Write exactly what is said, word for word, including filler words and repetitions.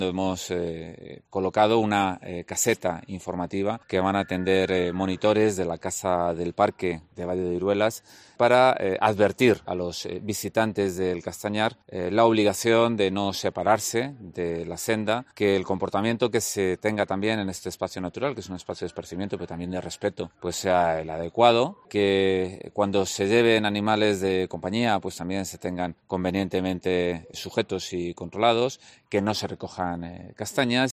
Hemos eh, colocado una eh, caseta informativa que van a atender eh, monitores de la Casa del Parque de Valle de Iruelas para eh, advertir a los eh, visitantes del Castañar eh, la obligación de no separarse de la senda, que el comportamiento que se tenga también en este espacio natural, que es un espacio de esparcimiento pero también de respeto, pues sea el adecuado, que cuando se lleven animales de compañía pues también se tengan convenientemente sujetos y controlados, que no se recojan eh, castañas